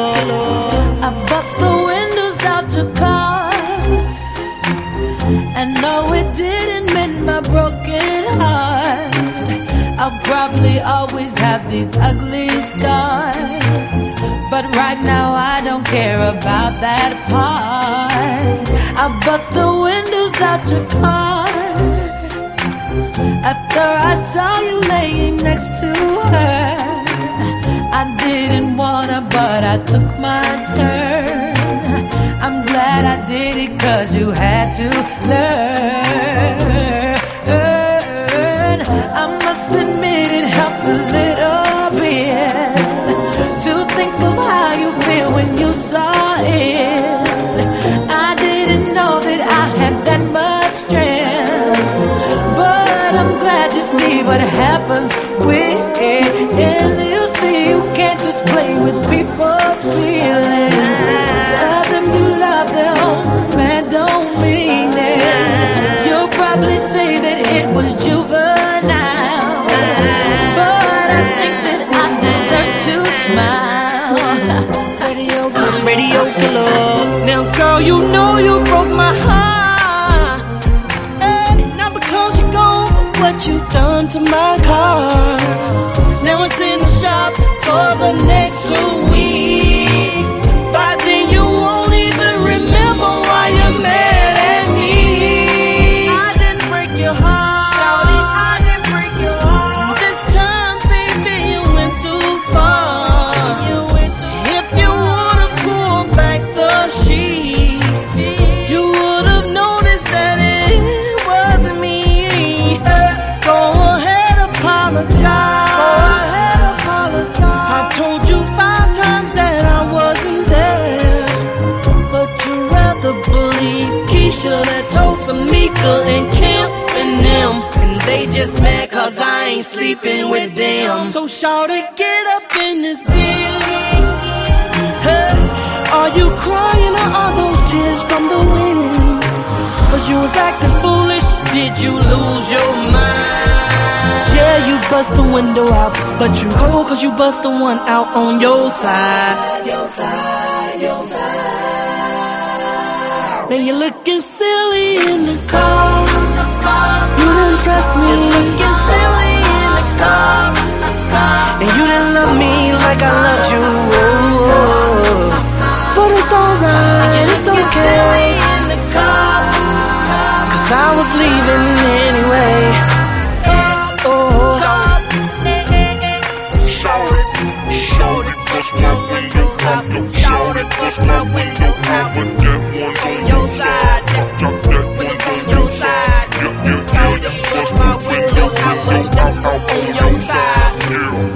I bust the windows out your car, and no, it didn't mend my broken heart. I'll probably always have these ugly scars, but right now I don't care about that part. I bust the windows out your car after I saw you laying next to her. I didn't wanna, but I took my turn. I'm glad I did it, 'cause you had to learn. I must admit it helped a little bit to think of how you feel when you saw it. I didn't know that I had that much strength, but I'm glad you see what happens when you see you can't just play with people's feelings. Tell them you love them, man, don't mean it. You'll probably say that it was juvenile, but I think that I deserve to smile. Radio killer. Now, girl, you know you broke my heart. Hey, not because you're gone, but what you've done to my car. Now it's in the shop for the next 2 weeks. By then you won't even remember why you're mad at me. I didn't break your heart, Shawty, I didn't break your heart. This time, baby, you went too far. If you would've pulled back the sheets, you would've noticed that it wasn't me. Go ahead, apologize. I've told you 5 times that I wasn't there, but you'd rather believe Keisha that told Tamika and Kim and them, and they just mad 'cause I ain't sleeping with them. So shawty, get up in this bed. Hey, are you crying or are those tears from the wind? 'Cause you was acting foolish, did you lose your mind? Yeah, you bust the window out, but you cold 'cause you bust the one out on your side. Your side, your side. Now you're looking silly in the car. You didn't trust me. You're looking silly in the car. And you didn't love me like I loved you. But it's alright, it's okay. In the car. 'Cause I was leaving anyway. Shout it, bust my window. Shout it, bust my window.